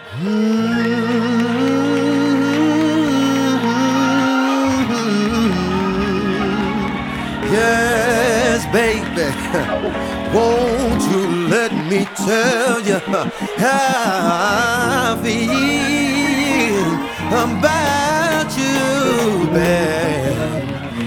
Yes, baby, won't you let me tell you how I feel about you, babe.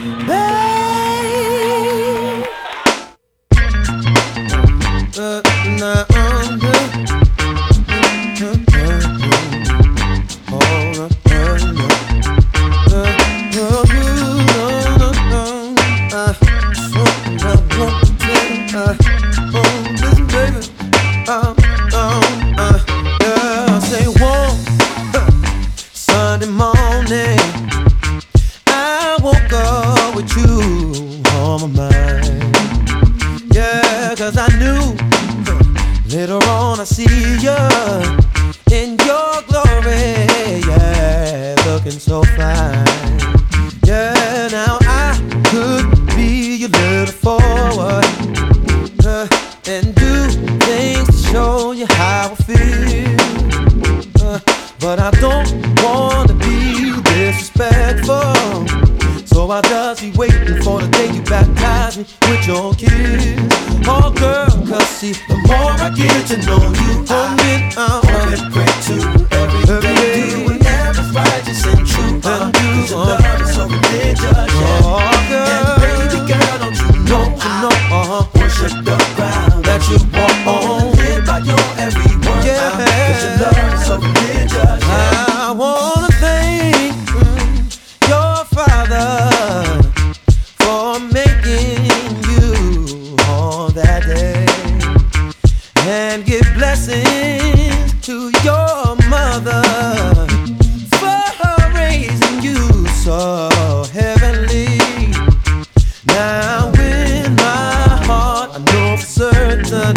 Sunday morning, I woke up with you on my mind. Yeah, 'cause I knew later on I see you in your glory. Yeah, looking so fine. Yeah, now I could be a little forward and do things to show you how I feel. But I don't wanna be disrespectful, so I'll just be waiting for the day you baptize me with your kiss. Oh girl, 'cause see, the more I get to know you, I pray to every day. Do whatever's righteous and true, 'cause your love is so religious, yeah. Oh girl, and baby girl, don't you know I worship the ground that you walk on. Live by your every word, yeah. 'Cause your love is so religious, yeah. I wanna thank your Father for making you on that day, and give blessings to your mother for raising you so heavenly. Now in my heart I know for certain,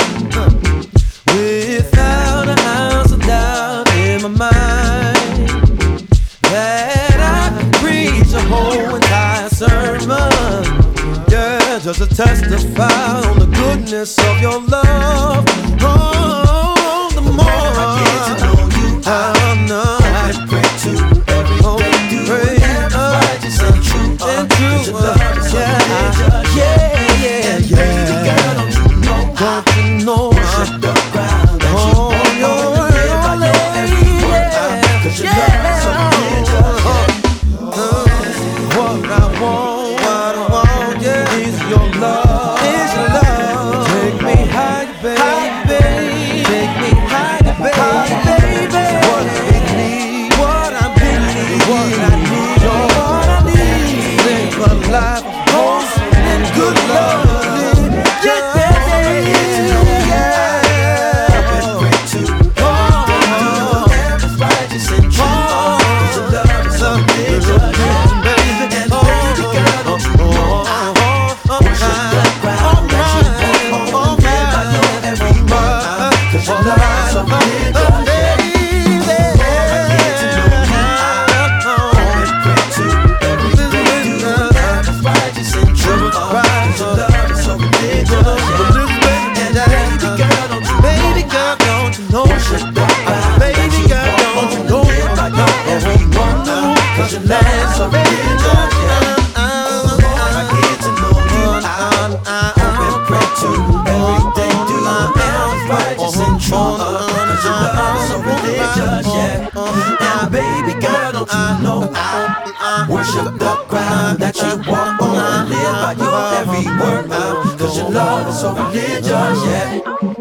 without a ounce of doubt in my mind, that I can preach a whole entire sermon, yeah, just to testify on the goodness of your love. Oh, the more I get to know you, I know I pray to every day. Do whatever's righteous and true, 'cause your love is so religious, yeah. And baby girl, don't you know, worship the ground that you walk on. Live by your every word, 'cause your love is so religious, yeah. What I want, yeah, is your love. Take me higher, baby. Take me higher, baby. What I believe, what I need, what I need. Live a life of hope and good love. And baby girl, don't you know I worship the ground that you walk on. Live by your every word, 'cause your love is so religious, yeah.